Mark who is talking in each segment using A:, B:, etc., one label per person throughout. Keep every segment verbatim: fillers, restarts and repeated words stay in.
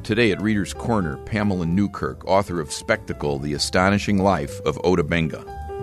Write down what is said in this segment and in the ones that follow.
A: Today at Reader's Corner, Pamela Newkirk, author of Spectacle, The Astonishing Life of Ota Benga.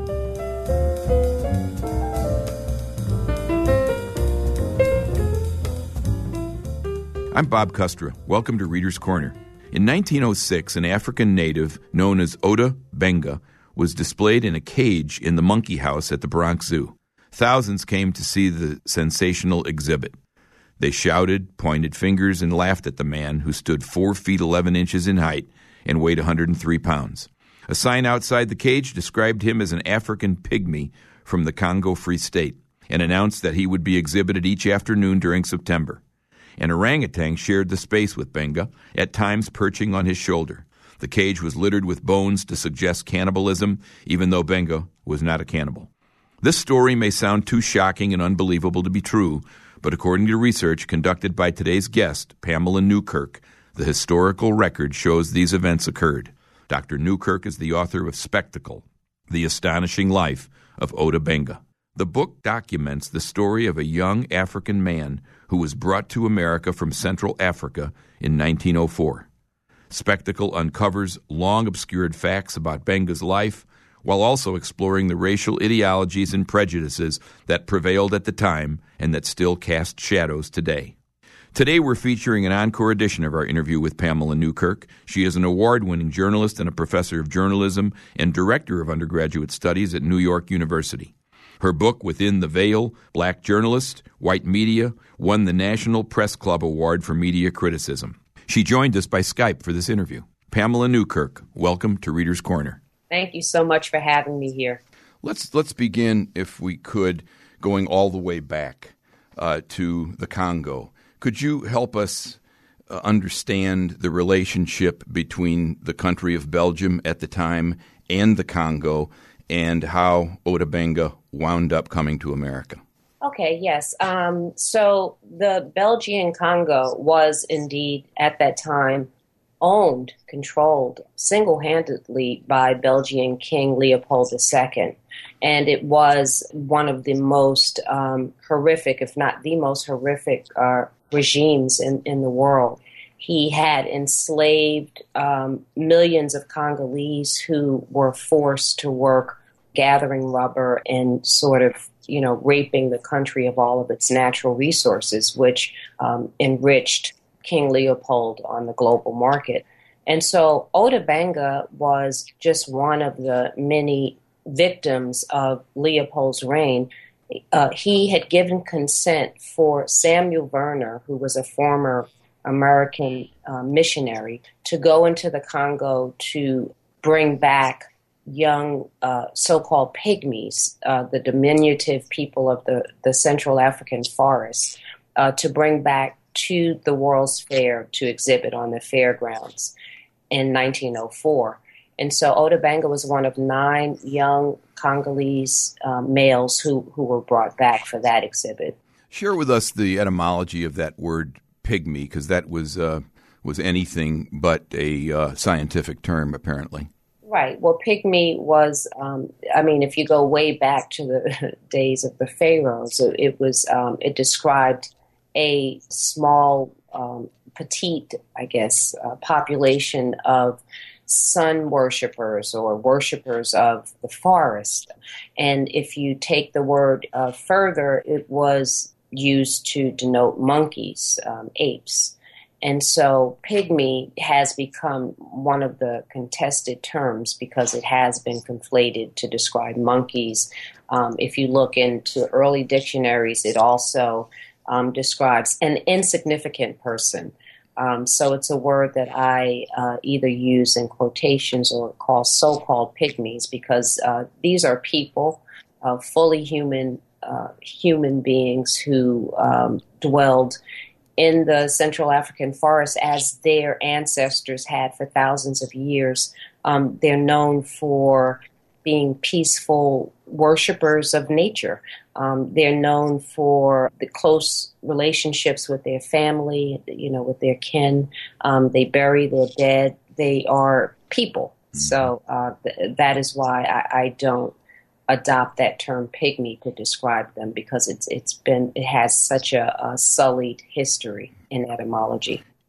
A: I'm Bob Custra. Welcome to Reader's Corner. In nineteen oh six, an African native known as Ota Benga was displayed in a cage in the Monkey House at the Bronx Zoo. Thousands came to see the sensational exhibit. They shouted, pointed fingers, and laughed at the man who stood four feet eleven inches in height and weighed one hundred three pounds. A sign outside the cage described him as an African pygmy from the Congo Free State and announced that he would be exhibited each afternoon during September. An orangutan shared the space with Benga, at times perching on his shoulder. The cage was littered with bones to suggest cannibalism, even though Benga was not a cannibal. This story may sound too shocking and unbelievable to be true, but according to research conducted by today's guest, Pamela Newkirk, the historical record shows these events occurred. Doctor Newkirk is the author of Spectacle, The Astonishing Life of Ota Benga. The book documents the story of a young African man who was brought to America from Central Africa in nineteen oh four. Spectacle uncovers long-obscured facts about Benga's life, while also exploring the racial ideologies and prejudices that prevailed at the time and that still cast shadows today. Today we're featuring an encore edition of our interview with Pamela Newkirk. She is an award-winning journalist and a professor of journalism and director of undergraduate studies at New York University. Her book, Within the Veil, Black Journalist, White Media, won the National Press Club Award for Media Criticism. She joined us by Skype for this interview. Pamela Newkirk, welcome to Reader's Corner.
B: Thank you so much for having me here.
A: Let's let's begin, if we could, going all the way back uh, to the Congo. Could you help us uh, understand the relationship between the country of Belgium at the time and the Congo, and how Ota Benga wound up coming to America?
B: Okay, yes. Um, so the Belgian Congo was indeed, at that time, owned, controlled single-handedly by Belgian King Leopold the Second. And it was one of the most um, horrific, if not the most horrific uh, regimes in, in the world. He had enslaved um, millions of Congolese who were forced to work gathering rubber and sort of, you know, raping the country of all of its natural resources, which um, enriched King Leopold on the global market. And so Ota Benga was just one of the many victims of Leopold's reign. Uh, he had given consent for Samuel Werner, who was a former American uh, missionary, to go into the Congo to bring back young uh, so-called pygmies, uh, the diminutive people of the, the Central African forest, uh, to bring back to the World's Fair to exhibit on the fairgrounds in nineteen oh four. And so Ota Benga was one of nine young Congolese uh, males who, who were brought back for that exhibit.
A: Share with us the etymology of that word pygmy, because that was uh, was anything but a uh, scientific term, apparently.
B: Right. Well, pygmy was, um, I mean, if you go way back to the days of the pharaohs, it, it was, um, it described a small, um, petite, I guess, uh, population of sun worshippers or worshippers of the forest. And if you take the word uh, further, it was used to denote monkeys, um, apes. And so pygmy has become one of the contested terms because it has been conflated to describe monkeys. Um, if you look into early dictionaries, it also um, describes an insignificant person. Um, so it's a word that I uh, either use in quotations or call so-called pygmies because uh, these are people, uh, fully human uh, human beings who um, dwelled in the Central African forest as their ancestors had for thousands of years. Um, they're known for being peaceful worshipers of nature. Um, they're known for the close relationships with their family, you know, with their kin. Um, they bury their dead. They are people. So uh, th- that is why I, I don't adopt that term pygmy to describe them, because it's it's been it has such a, a sullied history in etymology.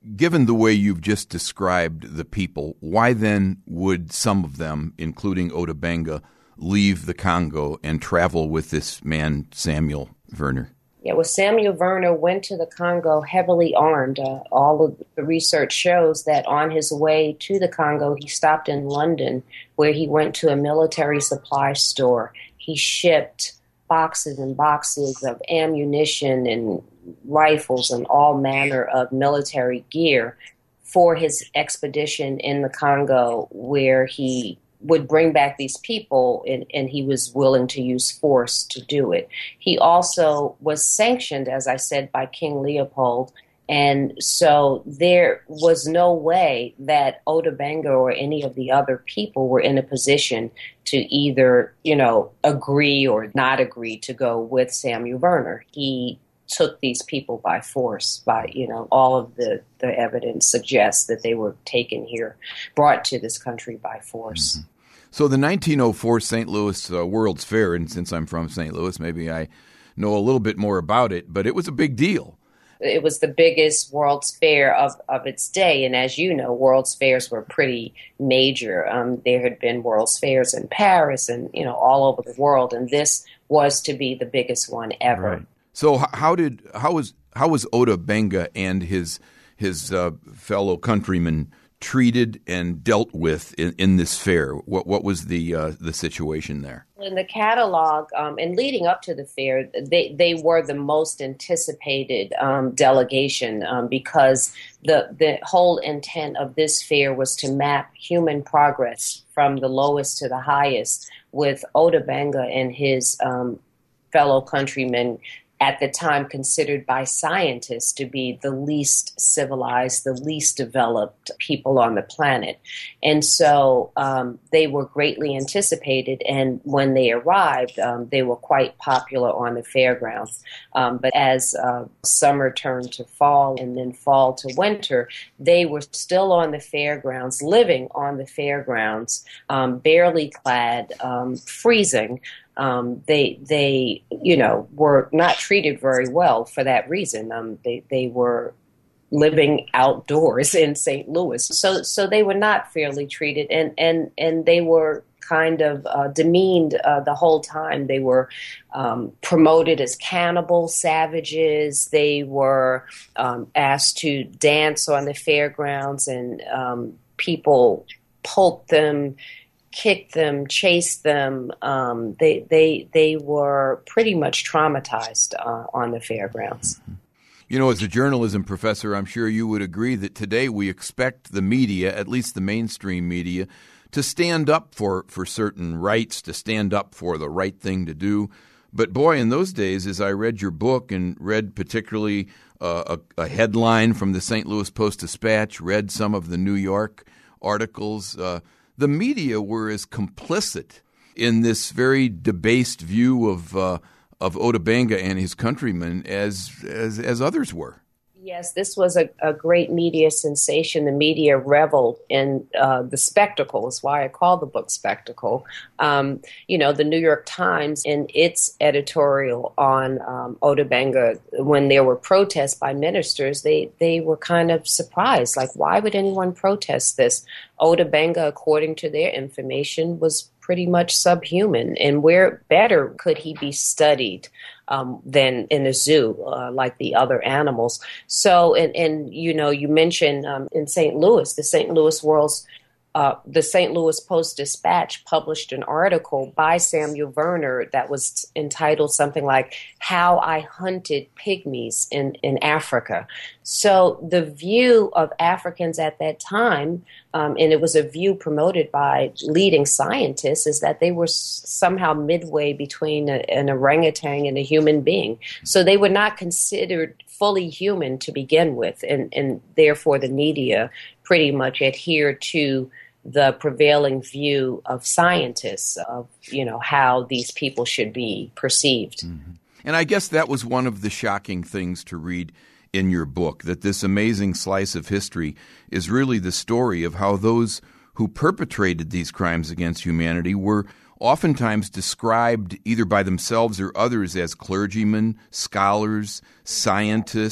A: given the way you've just described the people, why then would some of them, including Ota Benga, leave the Congo and travel with this man, Samuel Verner?
B: Yeah, well, Samuel Verner went to the Congo heavily armed. Uh, all of the research shows that on his way to the Congo, he stopped in London, where he went to a military supply store. He shipped boxes and boxes of ammunition and rifles and all manner of military gear for his expedition in the Congo, where he would bring back these people, and, and he was willing to use force to do it. He also was sanctioned, as I said, by King Leopold, and so there was no way that Ota Benga or any of the other people were in a position to either, you know, agree or not agree to go with Samuel Verner. He took these people by force. By, you know, all of the, the evidence suggests that they were taken here, brought to this country by force.
A: Mm-hmm. So the nineteen oh four Saint Louis uh, World's Fair, and since I'm from Saint Louis, maybe I know a little bit more about it, but it was a big deal.
B: It was the biggest World's Fair of, of its day, and as you know, World's Fairs were pretty major. Um, there had been World's Fairs in Paris and, you know, all over the world, and this was to be the biggest one ever.
A: Right. So how did how was how was Ota Benga and his his uh, fellow countrymen treated and dealt with in, in this fair? What what was the uh, the situation there?
B: In the catalog, um, and leading up to the fair, they, they were the most anticipated um, delegation um, because the the whole intent of this fair was to map human progress from the lowest to the highest, with Ota Benga and his um, fellow countrymen at the time considered by scientists to be the least civilized, the least developed people on the planet. And so um, they were greatly anticipated, and when they arrived, um, they were quite popular on the fairgrounds. Um, but as uh, summer turned to fall and then fall to winter, they were still on the fairgrounds, living on the fairgrounds, um, barely clad, um, freezing. Um, they, they, you know, were not treated very well for that reason. Um, they, they were living outdoors in Saint Louis, so, so they were not fairly treated, and, and, and they were kind of uh, demeaned uh, the whole time. They were um, promoted as cannibal savages. They were um, asked to dance on the fairgrounds, and um, people pulped them, kicked them, chased them. Um, they they they were pretty much traumatized uh, on the fairgrounds.
A: You know, as a journalism professor, I'm sure you would agree that today we expect the media, at least the mainstream media, to stand up for, for certain rights, to stand up for the right thing to do. But boy, in those days, as I read your book and read particularly uh, a, a headline from the Saint Louis Post-Dispatch, read some of the New York articles, uh, the media were as complicit in this very debased view of uh, of Ota Benga and his countrymen as as, as others were.
B: Yes, this was a, a great media sensation. The media reveled in uh, the spectacle, is why I call the book Spectacle. Um, you know, the New York Times, in its editorial on um, Ota Benga, when there were protests by ministers, they, they were kind of surprised. Like, why would anyone protest this? Ota Benga, according to their information, was pretty much subhuman, and where better could he be studied um, than in a zoo uh, like the other animals? So, and, and you know, you mentioned um, in Saint Louis, the Saint Louis World's Uh, the Saint Louis Post-Dispatch published an article by Samuel Verner that was entitled something like "How I Hunted Pygmies in, in Africa." So the view of Africans at that time, um, and it was a view promoted by leading scientists, is that they were s- somehow midway between a, an orangutan and a human being. So they were not considered fully human to begin with, and, and therefore the media pretty much adhered to the prevailing view of scientists of, you know, how these people should be perceived.
A: Mm-hmm. And I guess that was one of the shocking things to read in your book, that this amazing slice of history is really the story of how those who perpetrated these crimes against humanity were oftentimes described either by themselves or others as clergymen, scholars, scientists,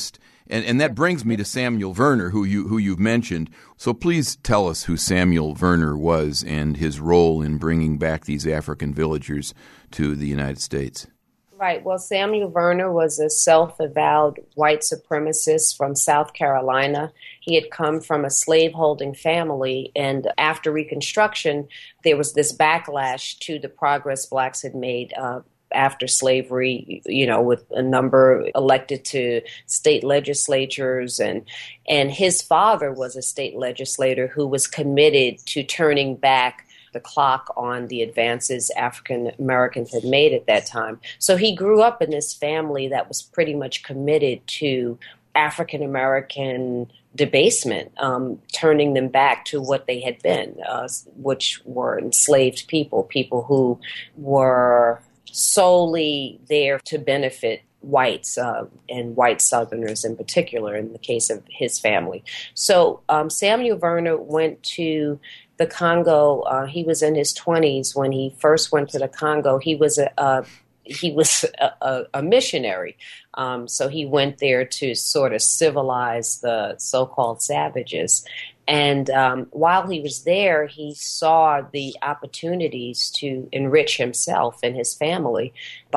A: And and that brings me to Samuel Werner, who you who you've mentioned. So please tell us who Samuel Werner was and his role in bringing back these African villagers to the United States.
B: Right. Well, Samuel Werner was a self-avowed white supremacist from South Carolina. He had come from a slaveholding family, and after Reconstruction, there was this backlash to the progress blacks had made uh, after slavery, you know, with a number elected to state legislatures. And, and his father was a state legislator who was committed to turning back the clock on the advances African Americans had made at that time. So he grew up in this family that was pretty much committed to African American debasement, um, turning them back to what they had been, uh, which were enslaved people, people who were solely there to benefit whites uh, and white Southerners in particular, in the case of his family. So um, Samuel Werner went to the Congo. Uh, he was in his twenties when he first went to the Congo. He was a, a he was a, a, a missionary, um, so he went there to sort of civilize the so-called savages. And um, while he was there, he saw the opportunities to enrich himself and his family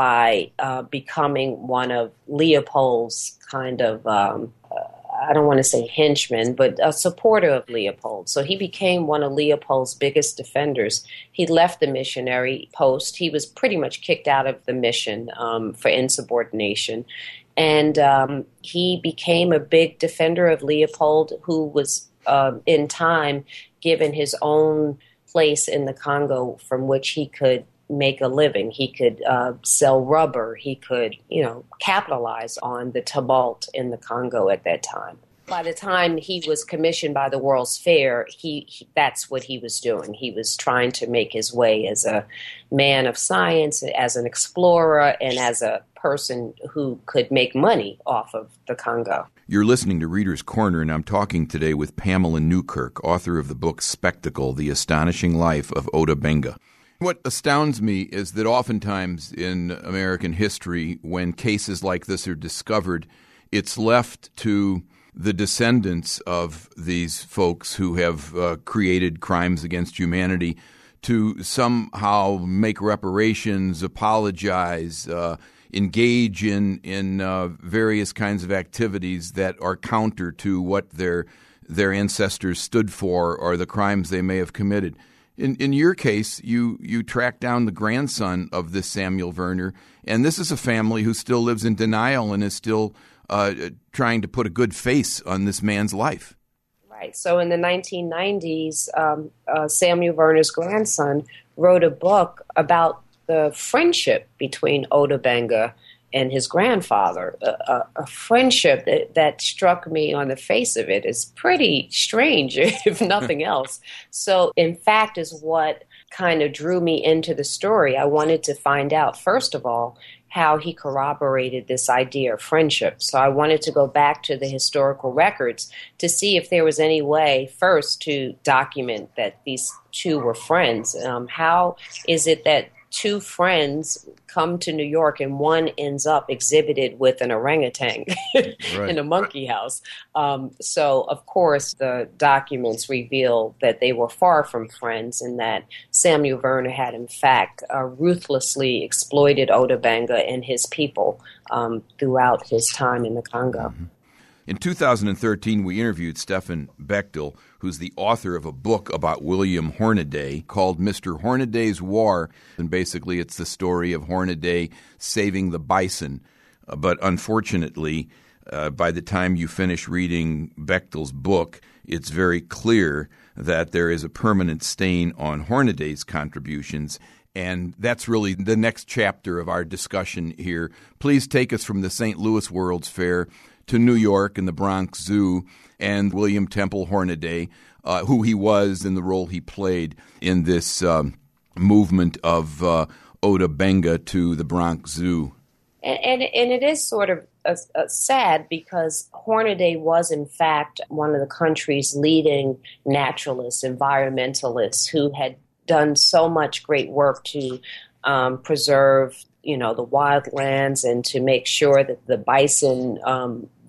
B: by uh, becoming one of Leopold's kind of, um, uh, I don't want to say henchmen, but a supporter of Leopold. So he became one of Leopold's biggest defenders. He left the missionary post. He was pretty much kicked out of the mission um, for insubordination. And um, he became a big defender of Leopold, who was Uh, in time, given his own place in the Congo from which he could make a living. He could uh, sell rubber. He could, you know, capitalize on the tumult in the Congo at that time. By the time he was commissioned by the World's Fair, he, he that's what he was doing. He was trying to make his way as a man of science, as an explorer, and as a person who could make money off of the Congo.
A: You're listening to Reader's Corner, and I'm talking today with Pamela Newkirk, author of the book Spectacle, The Astonishing Life of Ota Benga. What astounds me is that oftentimes in American history, when cases like this are discovered, it's left to the descendants of these folks who have uh, created crimes against humanity to somehow make reparations, apologize, uh, engage in in uh, various kinds of activities that are counter to what their their ancestors stood for or the crimes they may have committed. In in your case, you you tracked down the grandson of this Samuel Werner, and this is a family who still lives in denial and is still uh, trying to put a good face on this man's life.
B: Right. So in the nineteen nineties, um, uh, Samuel Werner's grandson wrote a book about the friendship between Ota Benga and his grandfather, a, a, a friendship that, that struck me on the face of it as pretty strange, if nothing else. So, in fact, is what kind of drew me into the story. I wanted to find out, first of all, how he corroborated this idea of friendship. So I wanted to go back to the historical records to see if there was any way, first, to document that these two were friends. Um, how is it that two friends come to New York and one ends up exhibited with an orangutan right. in a monkey house? Um, so, of course, the documents reveal that they were far from friends and that Samuel Werner had, in fact, uh, ruthlessly exploited Ota Benga and his people um, throughout his time in the Congo.
A: Mm-hmm. In two thousand thirteen, we interviewed Stefan Bechtel, who's the author of a book about William Hornaday called Mister Hornaday's War. And basically, it's the story of Hornaday saving the bison. Uh, but unfortunately, uh, by the time you finish reading Bechtel's book, it's very clear that there is a permanent stain on Hornaday's contributions. And that's really the next chapter of our discussion here. Please take us from the Saint Louis World's Fair to New York and the Bronx Zoo and William Temple Hornaday, uh, who he was and the role he played in this um, movement of uh, Ota Benga to the Bronx Zoo.
B: And, and, and it is sort of uh, uh, sad because Hornaday was, in fact, one of the country's leading naturalists, environmentalists who had done so much great work to um, preserve, you know, the wildlands and to make sure that the bison um,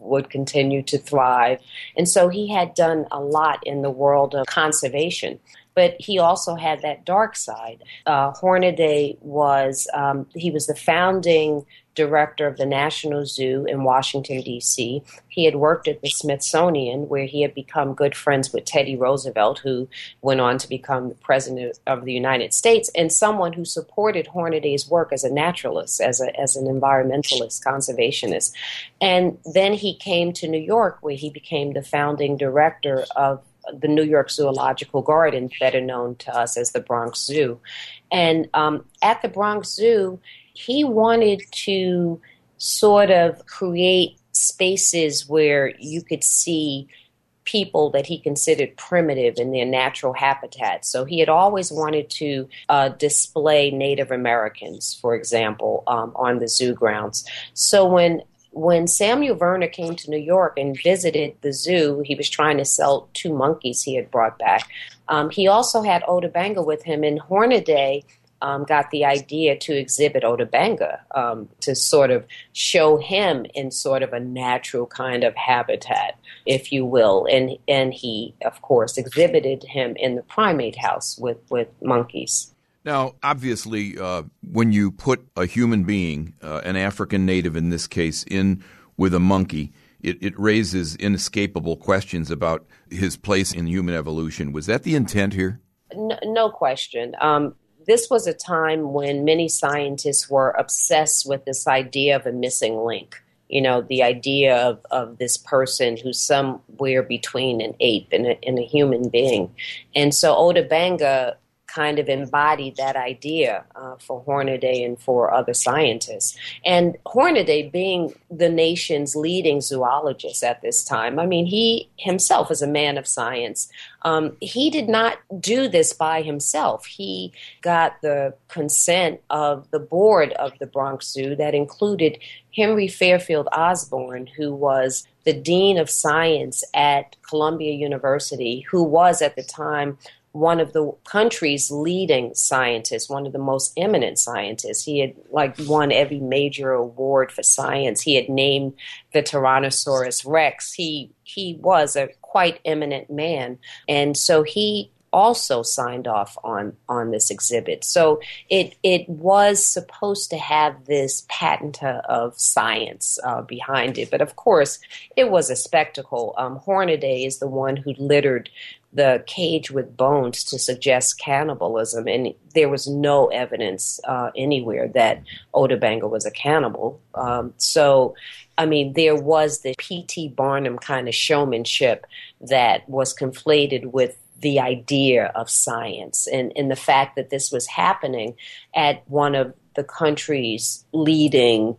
B: would continue to thrive. And so he had done a lot in the world of conservation. But he also had that dark side. Uh, Hornaday was, um, he was the founding director of the National Zoo in Washington, D C. He had worked at the Smithsonian, where he had become good friends with Teddy Roosevelt, who went on to become the president of the United States, and someone who supported Hornaday's work as a naturalist, as a, as an environmentalist, conservationist. And then he came to New York, where he became the founding director of the New York Zoological Garden, better known to us as the Bronx Zoo. And um, at the Bronx Zoo, he wanted to sort of create spaces where you could see people that he considered primitive in their natural habitat. So he had always wanted to uh, display Native Americans, for example, um, on the zoo grounds. So when When Samuel Verner came to New York and visited the zoo, he was trying to sell two monkeys he had brought back. Um, he also had Ota Benga with him, and Hornaday um, got the idea to exhibit Ota Benga um, to sort of show him in sort of a natural kind of habitat, if you will. And and he, of course, exhibited him in the primate house with, with monkeys.
A: Now, obviously, uh, when you put a human being, uh, an African native in this case, in with a monkey, it, it raises inescapable questions about his place in human evolution. Was that the intent here?
B: No, no question. Um, this was a time when many scientists were obsessed with this idea of a missing link. You know, the idea of, of this person who's somewhere between an ape and a, and a human being. And so Ota Benga kind of embodied that idea uh, for Hornaday and for other scientists. And Hornaday, being the nation's leading zoologist at this time, I mean, he himself is a man of science. Um, he did not do this by himself. He got the consent of the board of the Bronx Zoo that included Henry Fairfield Osborn, who was the dean of science at Columbia University, who was at the time one of the country's leading scientists, one of the most eminent scientists. He had like won every major award for science. He had named the Tyrannosaurus Rex. He he was a quite eminent man. And so he also signed off on, on this exhibit. So it it was supposed to have this patina of science uh, behind it. But of course, it was a spectacle. Um, Hornaday is the one who littered the cage with bones to suggest cannibalism, and there was no evidence uh, anywhere that Ota Benga was a cannibal. Um, so, I mean, there was the P T Barnum kind of showmanship that was conflated with the idea of science, and, and the fact that this was happening at one of the country's leading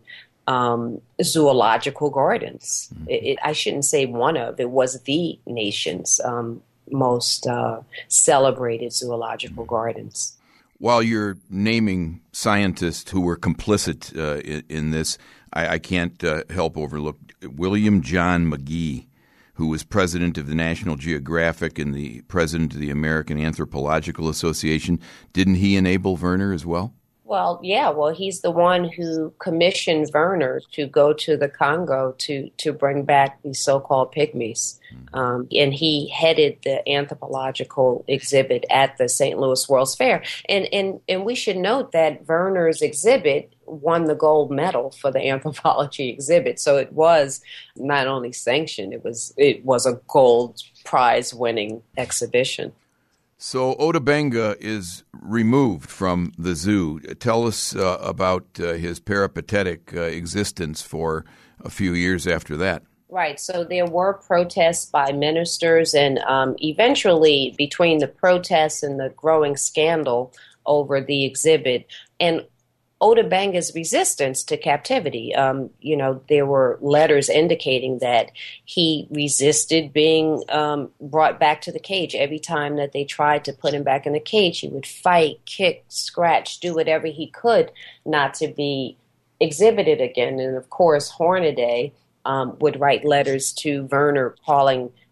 B: um, zoological gardens. Mm-hmm. It, it, I shouldn't say one of, it was the nation's um most uh, celebrated zoological gardens.
A: While you're naming scientists who were complicit uh, in, in this, I, I can't uh, help overlook William John McGee, who was president of the National Geographic and the president of the American Anthropological Association. Didn't he enable Verner as well?
B: Well, yeah. Well, he's the one who commissioned Verner to go to the Congo to, to bring back the so-called pygmies. Um, and he headed the anthropological exhibit at the Saint Louis World's Fair. And, and, and we should note that Verner's exhibit won the gold medal for the anthropology exhibit. So it was not only sanctioned, it was, it was a gold prize-winning exhibition.
A: So Ota Benga is removed from the zoo. Tell us uh, about uh, his peripatetic uh, existence for a few years after that.
B: Right. So there were protests by ministers, and um, eventually between the protests and the growing scandal over the exhibit and Ota Benga's resistance to captivity. Um, you know, there were letters indicating that he resisted being um, brought back to the cage. Every time that they tried to put him back in the cage, he would fight, kick, scratch, do whatever he could not to be exhibited again. And of course, Hornaday um, would write letters to Verner calling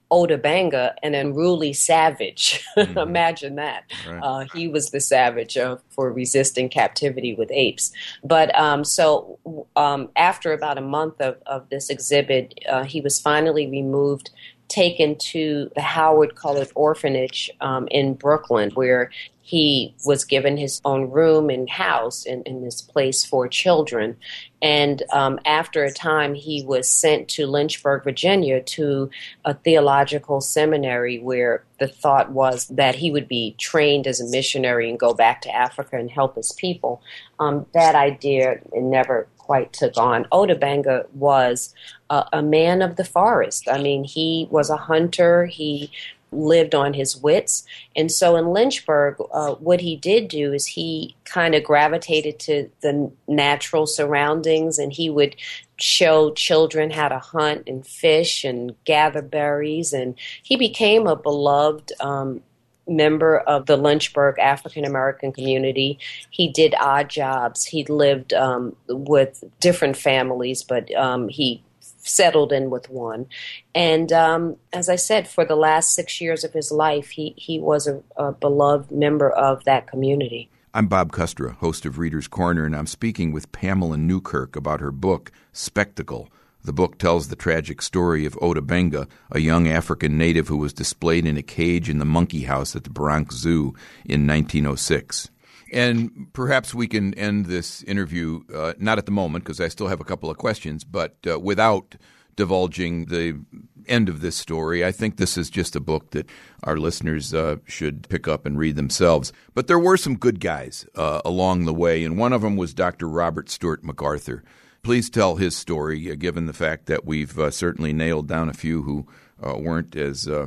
B: Ota Benga, an unruly savage.
A: Mm-hmm.
B: Imagine that.
A: Right.
B: Uh, he was the savage uh, for resisting captivity with apes. But um, so um, after about a month of, of this exhibit, uh, he was finally removed, taken to the Howard Colored Orphanage um, in Brooklyn, where he was given his own room and house in, in this place for children. And um, after a time, he was sent to Lynchburg, Virginia, to a theological seminary where the thought was that he would be trained as a missionary and go back to Africa and help his people. Um, that idea never quite took on. Ota Benga was uh, a man of the forest. I mean, he was a hunter. He lived on his wits. And so in Lynchburg, uh, what he did do is he kind of gravitated to the natural surroundings, and he would show children how to hunt and fish and gather berries. And he became a beloved um, member of the Lynchburg African American community. He did odd jobs. He lived um, with different families, but um, he settled in with one. And um, as I said, for the last six years of his life, he, he was a, a beloved member of that community.
A: I'm Bob Kustra, host of Reader's Corner, and I'm speaking with Pamela Newkirk about her book, Spectacle. The book tells the tragic story of Ota Benga, a young African native who was displayed in a cage in the monkey house at the Bronx Zoo in nineteen oh six. And perhaps we can end this interview, uh, not at the moment because I still have a couple of questions, but uh, without divulging the end of this story. I think this is just a book that our listeners uh, should pick up and read themselves. But there were some good guys uh, along the way, and one of them was Doctor Robert Stewart MacArthur. Please tell his story, uh, given the fact that we've uh, certainly nailed down a few who uh, weren't as, uh,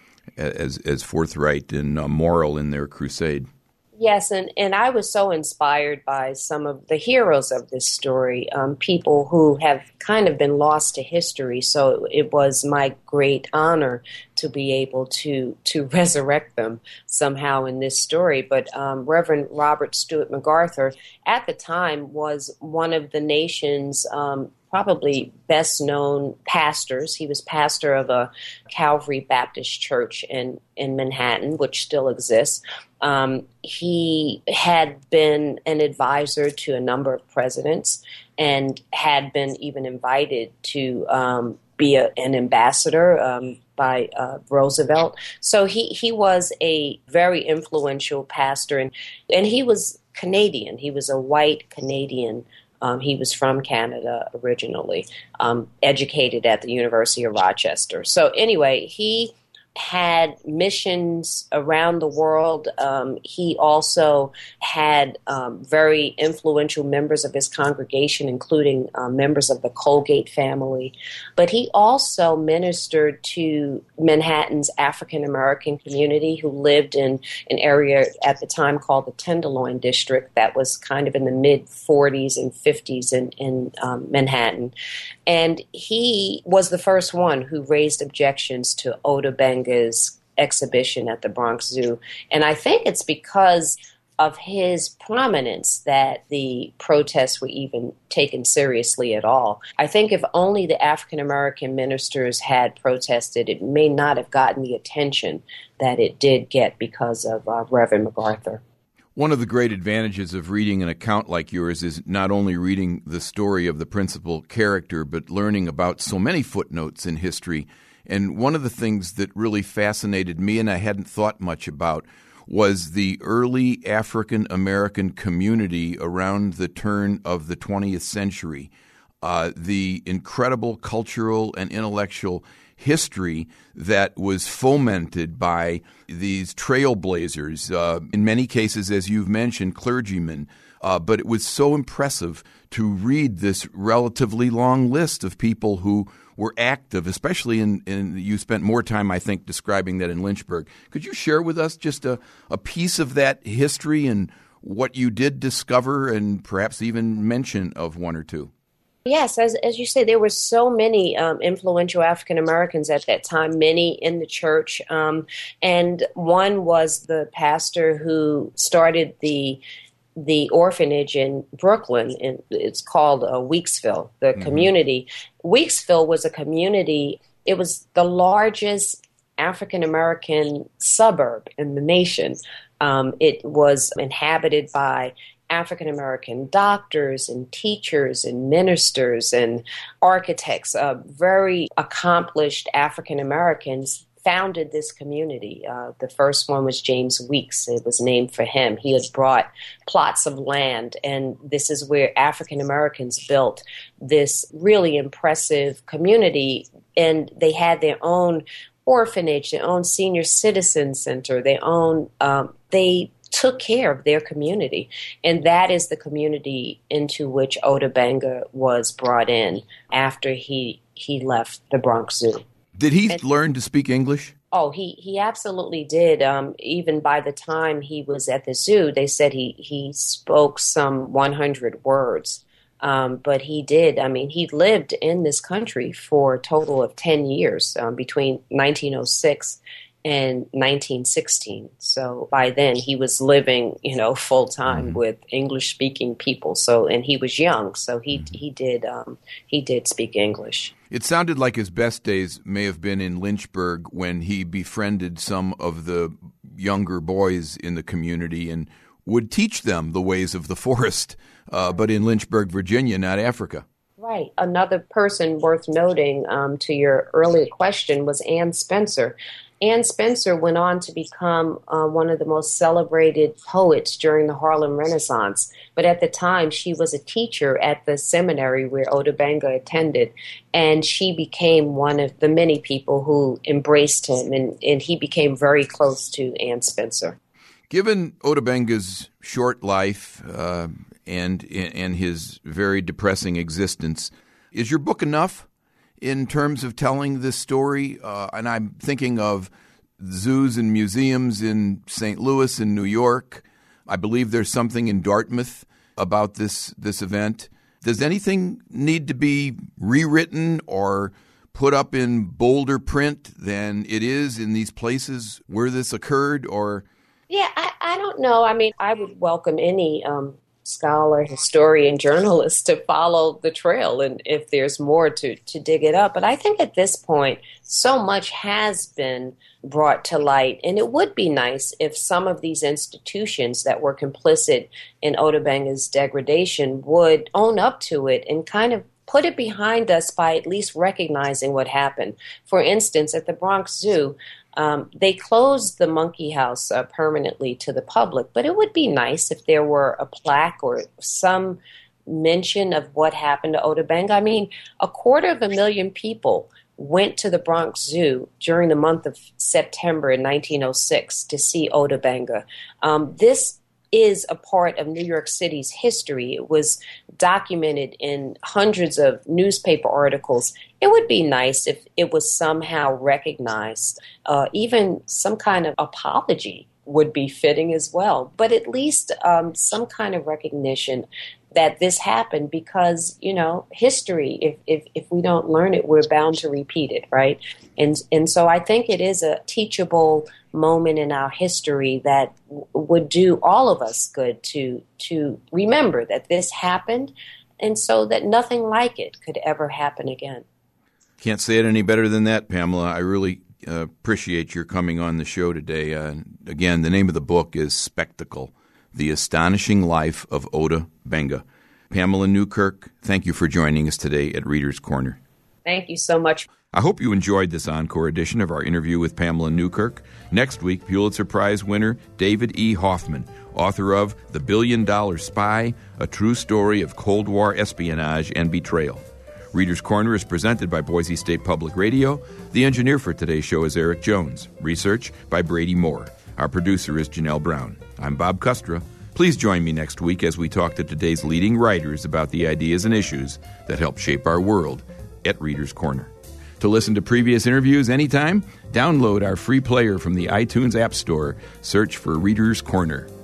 A: as, as forthright and uh, moral in their crusade.
B: Yes, and, and I was so inspired by some of the heroes of this story, um, people who have kind of been lost to history. So it was my great honor to be able to to resurrect them somehow in this story. But um, Reverend Robert Stewart MacArthur, at the time, was one of the nation's um, probably best known pastors. He was pastor of a Calvary Baptist church in, in Manhattan, which still exists. Um, he had been an advisor to a number of presidents and had been even invited to um, be a, an ambassador um, by uh, Roosevelt. So he, he was a very influential pastor, and, and he was Canadian. He was a white Canadian. Um, he was from Canada originally, um, educated at the University of Rochester. So anyway, he had missions around the world. Um, he also had um, very influential members of his congregation, including uh, members of the Colgate family. But he also ministered to Manhattan's African-American community who lived in an area at the time called the Tenderloin District that was kind of in the mid-forties and fifties in, in um, Manhattan. And he was the first one who raised objections to Ota Benga's exhibition at the Bronx Zoo. And I think it's because of his prominence that the protests were even taken seriously at all. I think if only the African-American ministers had protested, it may not have gotten the attention that it did get because of uh, Reverend MacArthur.
A: One of the great advantages of reading an account like yours is not only reading the story of the principal character, but learning about so many footnotes in history. And one of the things that really fascinated me, and I hadn't thought much about, was the early African-American community around the turn of the twentieth century. Uh, the incredible cultural and intellectual history that was fomented by these trailblazers, uh, in many cases, as you've mentioned, clergymen. Uh, but it was so impressive to read this relatively long list of people who were active, especially in, in you spent more time, I think, describing that in Lynchburg. Could you share with us just a, a piece of that history and what you did discover and perhaps even mention of one or two?
B: Yes, as as you say, there were so many um, influential African Americans at that time, many in the church. Um, and one was the pastor who started the the orphanage in Brooklyn. And it's called uh, Weeksville, the mm-hmm. community. Weeksville was a community. It was the largest African-American suburb in the nation. Um, it was inhabited by African-American doctors and teachers and ministers and architects. Uh, very accomplished African-Americans founded this community. Uh, the first one was James Weeks. It was named for him. He had brought plots of land, and this is where African-Americans built this really impressive community, and they had their own orphanage, their own senior citizen center, their own, um, they took care of their community. And that is the community into which Ota Benga was brought in after he he left the Bronx Zoo.
A: Did he
B: and,
A: learn to speak English?
B: Oh, he, he absolutely did. Um, even by the time he was at the zoo, they said he, he spoke some one hundred words. Um, but he did. I mean, he lived in this country for a total of ten years, um, between nineteen oh six and nineteen sixteen. So by then he was living, you know, full time mm-hmm. with English speaking people. So, and he was young, so he mm-hmm. he did um, he did speak English.
A: It sounded like his best days may have been in Lynchburg when he befriended some of the younger boys in the community and would teach them the ways of the forest, uh, but in Lynchburg, Virginia, not Africa.
B: Right. Another person worth noting, um, to your earlier question, was Anne Spencer. Anne Spencer went on to become uh, one of the most celebrated poets during the Harlem Renaissance. But at the time, she was a teacher at the seminary where Ota Benga attended. And she became one of the many people who embraced him. And, and he became very close to Anne Spencer.
A: Given Ota Benga's short life uh, and, and his very depressing existence, is your book enough in terms of telling this story? Uh, and I'm thinking of zoos and museums in Saint Louis and New York. I believe there's something in Dartmouth about this this event. Does anything need to be rewritten or put up in bolder print than it is in these places where this occurred? Or
B: yeah, I, I don't know. I mean, I would welcome any um scholar, historian, journalist to follow the trail, and if there's more to, to dig it up. But I think at this point, so much has been brought to light, and it would be nice if some of these institutions that were complicit in Ota Benga's degradation would own up to it and kind of put it behind us by at least recognizing what happened. For instance, at the Bronx Zoo, Um, they closed the monkey house uh, permanently to the public, but it would be nice if there were a plaque or some mention of what happened to Ota Benga. I mean, a quarter of a million people went to the Bronx Zoo during the month of September in nineteen oh six to see Ota Benga. Um, this is a part of New York City's history. It was documented in hundreds of newspaper articles. It would be nice if it was somehow recognized. Uh, even some kind of apology would be fitting as well. But at least um, some kind of recognition that this happened because, you know, history, if, if, if we don't learn it, we're bound to repeat it, right? And, and so I think it is a teachable moment in our history that w- would do all of us good to to remember that this happened, and so that nothing like it could ever happen again.
A: Can't say it any better than that, Pamela. I really uh, appreciate your coming on the show today. Uh, again, the name of the book is Spectacle: The Astonishing Life of Ota Benga. Pamela Newkirk, thank you for joining us today at Reader's Corner.
B: Thank you so much.
A: I hope you enjoyed this encore edition of our interview with Pamela Newkirk. Next week, Pulitzer Prize winner David E. Hoffman, author of The Billion Dollar Spy, A True Story of Cold War Espionage and Betrayal. Reader's Corner is presented by Boise State Public Radio. The engineer for today's show is Eric Jones. Research by Brady Moore. Our producer is Janelle Brown. I'm Bob Custra. Please join me next week as we talk to today's leading writers about the ideas and issues that help shape our world at Reader's Corner. To listen to previous interviews anytime, download our free player from the iTunes App Store. Search for Reader's Corner.